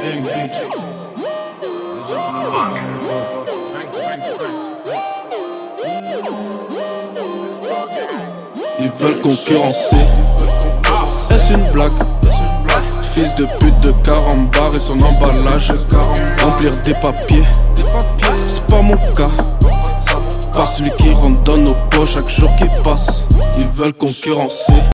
gang, bitch. Ils veulent concurrencer. Est-ce une blague? Fils de pute de carambar et son emballage. Remplir des papiers, c'est pas mon cas. Par celui qui rentre dans nos poches chaque jour qui passe. Ils veulent concurrencer.